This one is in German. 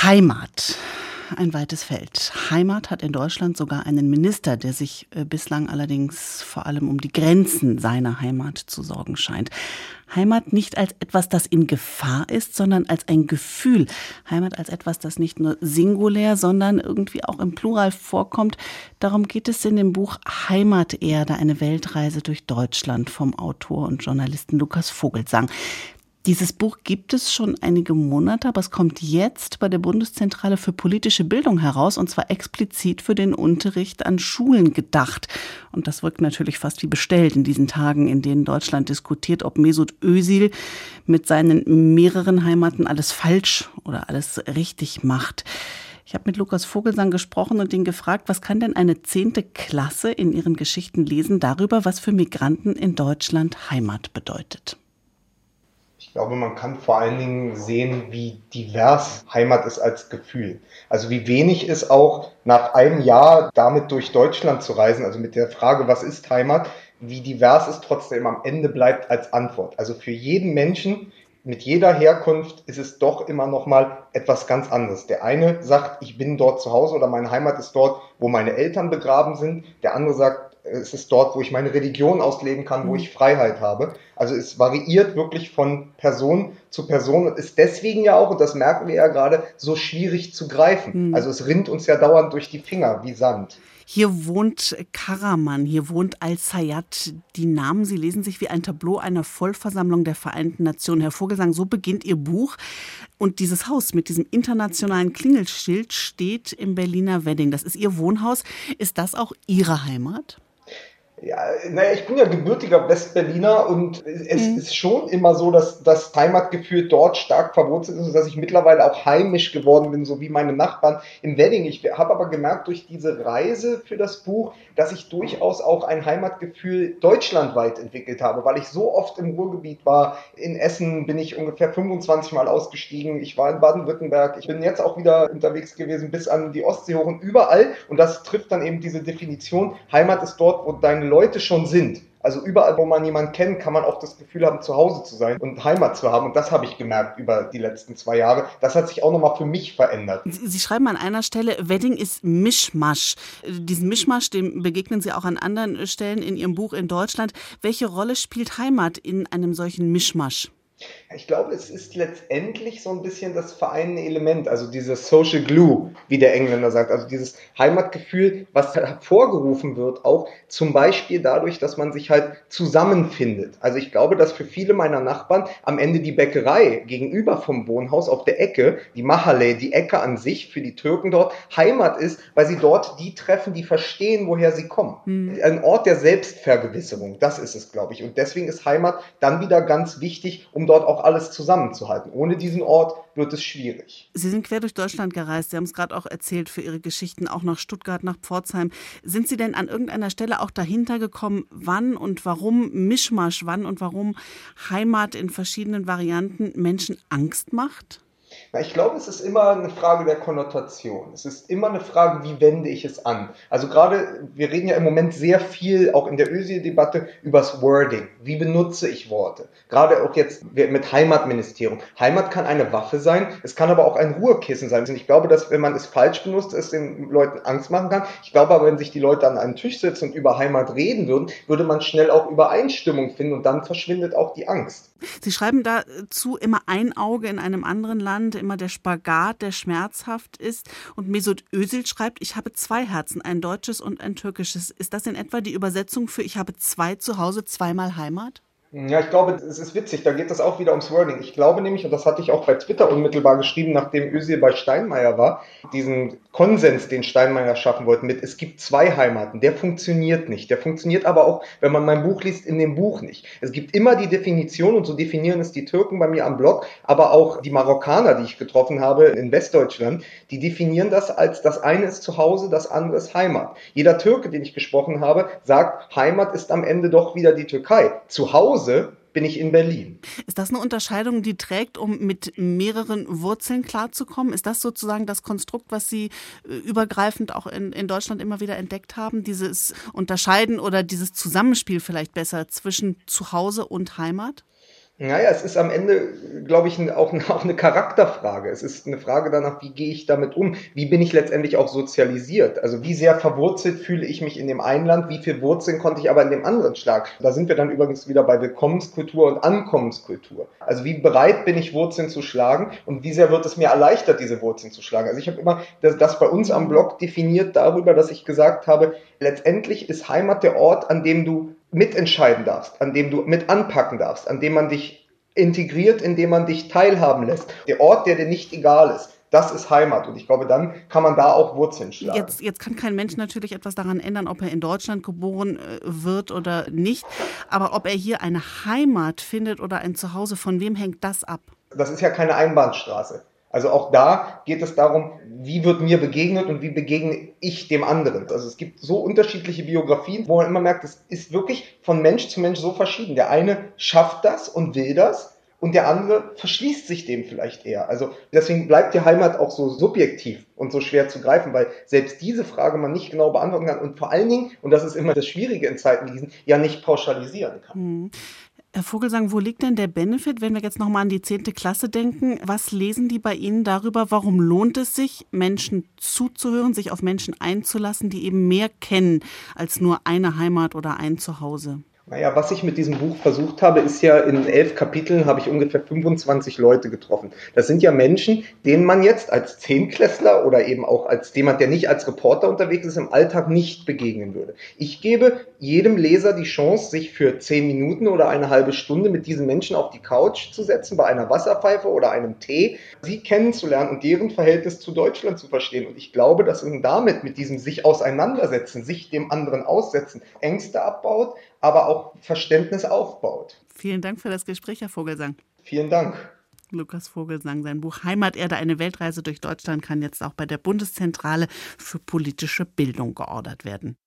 Heimat. Ein weites Feld. Heimat hat in Deutschland sogar einen Minister, der sich bislang allerdings vor allem um die Grenzen seiner Heimat zu sorgen scheint. Heimat nicht als etwas, das in Gefahr ist, sondern als ein Gefühl. Heimat als etwas, das nicht nur singulär, sondern irgendwie auch im Plural vorkommt. Darum geht es in dem Buch Heimaterde, eine Weltreise durch Deutschland vom Autor und Journalisten Lukas Vogelsang. Dieses Buch gibt es schon einige Monate, aber es kommt jetzt bei der Bundeszentrale für politische Bildung heraus, und zwar explizit für den Unterricht an Schulen gedacht. Und das wirkt natürlich fast wie bestellt in diesen Tagen, in denen Deutschland diskutiert, ob Mesut Özil mit seinen mehreren Heimaten alles falsch oder alles richtig macht. Ich habe mit Lukas Vogelsang gesprochen und ihn gefragt, was kann denn eine 10. Klasse in ihren Geschichten lesen darüber, was für Migranten in Deutschland Heimat bedeutet? Ich glaube, man kann vor allen Dingen sehen, wie divers Heimat ist als Gefühl. Also wie wenig es auch nach einem Jahr damit durch Deutschland zu reisen, also mit der Frage, was ist Heimat, wie divers es trotzdem am Ende bleibt als Antwort. Also für jeden Menschen mit jeder Herkunft ist es doch immer noch mal etwas ganz anderes. Der eine sagt, ich bin dort zu Hause oder meine Heimat ist dort, wo meine Eltern begraben sind. Der andere sagt, es ist dort, wo ich meine Religion ausleben kann, wo ich Freiheit habe. Also es variiert wirklich von Person zu Person und ist deswegen ja auch, und das merken wir ja gerade, so schwierig zu greifen. Also es rinnt uns ja dauernd durch die Finger wie Sand. Hier wohnt Karaman, hier wohnt Al-Sayad. Die Namen, sie lesen sich wie ein Tableau einer Vollversammlung der Vereinten Nationen. Herr Vogelsang, so beginnt Ihr Buch. Und dieses Haus mit diesem internationalen Klingelschild steht im Berliner Wedding. Das ist Ihr Wohnhaus. Ist das auch Ihre Heimat? Ja, naja, ich bin ja gebürtiger Westberliner und es ist schon immer so, dass das Heimatgefühl dort stark verwurzelt ist, dass ich mittlerweile auch heimisch geworden bin, so wie meine Nachbarn im Wedding. Ich habe aber gemerkt durch diese Reise für das Buch, dass ich durchaus auch ein Heimatgefühl deutschlandweit entwickelt habe, weil ich so oft im Ruhrgebiet war. In Essen bin ich ungefähr 25 Mal ausgestiegen. Ich war in Baden-Württemberg. Ich bin jetzt auch wieder unterwegs gewesen bis an die Ostsee hoch und überall. Und das trifft dann eben diese Definition. Heimat ist dort, wo deine Leute schon sind. Also überall, wo man jemanden kennt, kann man auch das Gefühl haben, zu Hause zu sein und Heimat zu haben. Und das habe ich gemerkt über die letzten 2 Jahre. Das hat sich auch nochmal für mich verändert. Sie schreiben an einer Stelle, Wedding ist Mischmasch. Diesen Mischmasch, dem begegnen Sie auch an anderen Stellen in Ihrem Buch in Deutschland. Welche Rolle spielt Heimat in einem solchen Mischmasch? Ich glaube, es ist letztendlich so ein bisschen das vereinende Element, also dieses Social Glue, wie der Engländer sagt, also dieses Heimatgefühl, was hervorgerufen wird, auch zum Beispiel dadurch, dass man sich halt zusammenfindet. Also ich glaube, dass für viele meiner Nachbarn am Ende die Bäckerei gegenüber vom Wohnhaus auf der Ecke, die Mahalle, die Ecke an sich für die Türken dort, Heimat ist, weil sie dort die treffen, die verstehen, woher sie kommen. Ein Ort der Selbstvergewisserung, das ist es, glaube ich. Und deswegen ist Heimat dann wieder ganz wichtig, um dort auch alles zusammenzuhalten. Ohne diesen Ort wird es schwierig. Sie sind quer durch Deutschland gereist. Sie haben es gerade auch erzählt für Ihre Geschichten, auch nach Stuttgart, nach Pforzheim. Sind Sie denn an irgendeiner Stelle auch dahinter gekommen, wann und warum Mischmasch, wann und warum Heimat in verschiedenen Varianten Menschen Angst macht? Na, ich glaube, es ist immer eine Frage der Konnotation. Es ist immer eine Frage, wie wende ich es an? Also gerade, wir reden ja im Moment sehr viel, auch in der Özil-Debatte, übers Wording. Wie benutze ich Worte? Gerade auch jetzt mit Heimatministerium. Heimat kann eine Waffe sein, es kann aber auch ein Ruhekissen sein. Und ich glaube, dass, wenn man es falsch benutzt, es den Leuten Angst machen kann. Ich glaube aber, wenn sich die Leute an einen Tisch setzen und über Heimat reden würden, würde man schnell auch Übereinstimmung finden und dann verschwindet auch die Angst. Sie schreiben dazu immer ein Auge in einem anderen Land, immer der Spagat, der schmerzhaft ist. Und Mesut Özil schreibt, ich habe 2 Herzen, ein deutsches und ein türkisches. Ist das in etwa die Übersetzung für ich habe 2 zu Hause, zweimal Heimat? Ja, ich glaube, es ist witzig, da geht es auch wieder ums Wording. Ich glaube nämlich, und das hatte ich auch bei Twitter unmittelbar geschrieben, nachdem Özil bei Steinmeier war, diesen Konsens, den Steinmeier schaffen wollte mit, es gibt 2 Heimaten, der funktioniert nicht. Der funktioniert aber auch, wenn man mein Buch liest, in dem Buch nicht. Es gibt immer die Definition, und so definieren es die Türken bei mir am Blog, aber auch die Marokkaner, die ich getroffen habe in Westdeutschland, die definieren das als, das eine ist zu Hause, das andere ist Heimat. Jeder Türke, den ich gesprochen habe, sagt, Heimat ist am Ende doch wieder die Türkei. Zu Hause bin ich in Berlin. Ist das eine Unterscheidung, die trägt, um mit mehreren Wurzeln klarzukommen? Ist das sozusagen das Konstrukt, was Sie übergreifend auch in Deutschland immer wieder entdeckt haben? Dieses Unterscheiden oder dieses Zusammenspiel vielleicht besser zwischen Zuhause und Heimat? Naja, es ist am Ende, glaube ich, auch eine Charakterfrage. Es ist eine Frage danach, wie gehe ich damit um? Wie bin ich letztendlich auch sozialisiert? Also wie sehr verwurzelt fühle ich mich in dem einen Land? Wie viel Wurzeln konnte ich aber in dem anderen schlagen? Da sind wir dann übrigens wieder bei Willkommenskultur und Ankommenskultur. Also wie bereit bin ich, Wurzeln zu schlagen? Und wie sehr wird es mir erleichtert, diese Wurzeln zu schlagen? Also ich habe immer das bei uns am Blog definiert darüber, dass ich gesagt habe, letztendlich ist Heimat der Ort, an dem du mitentscheiden darfst, an dem du mit anpacken darfst, an dem man dich integriert, in dem man dich teilhaben lässt. Der Ort, der dir nicht egal ist, das ist Heimat. Und ich glaube, dann kann man da auch Wurzeln schlagen. Jetzt kann kein Mensch natürlich etwas daran ändern, ob er in Deutschland geboren wird oder nicht. Aber ob er hier eine Heimat findet oder ein Zuhause, von wem hängt das ab? Das ist ja keine Einbahnstraße. Also auch da geht es darum, wie wird mir begegnet und wie begegne ich dem anderen. Also es gibt so unterschiedliche Biografien, wo man immer merkt, es ist wirklich von Mensch zu Mensch so verschieden. Der eine schafft das und will das und der andere verschließt sich dem vielleicht eher. Also deswegen bleibt die Heimat auch so subjektiv und so schwer zu greifen, weil selbst diese Frage man nicht genau beantworten kann und vor allen Dingen, und das ist immer das Schwierige in Zeiten wie diesen, ja nicht pauschalisieren kann. Herr Vogelsang, wo liegt denn der Benefit, wenn wir jetzt nochmal an die 10. Klasse denken? Was lesen die bei Ihnen darüber? Warum lohnt es sich, Menschen zuzuhören, sich auf Menschen einzulassen, die eben mehr kennen als nur eine Heimat oder ein Zuhause? Naja, was ich mit diesem Buch versucht habe, ist ja in 11 Kapiteln habe ich ungefähr 25 Leute getroffen. Das sind ja Menschen, denen man jetzt als Zehntklässler oder eben auch als jemand, der nicht als Reporter unterwegs ist, im Alltag nicht begegnen würde. Ich gebe jedem Leser die Chance, sich für 10 Minuten oder eine halbe Stunde mit diesen Menschen auf die Couch zu setzen, bei einer Wasserpfeife oder einem Tee, sie kennenzulernen und deren Verhältnis zu Deutschland zu verstehen. Und ich glaube, dass man damit, mit diesem sich auseinandersetzen, sich dem anderen aussetzen, Ängste abbaut, aber auch Verständnis aufbaut. Vielen Dank für das Gespräch, Herr Vogelsang. Vielen Dank. Lukas Vogelsang, sein Buch Heimaterde, eine Weltreise durch Deutschland kann jetzt auch bei der Bundeszentrale für politische Bildung geordert werden.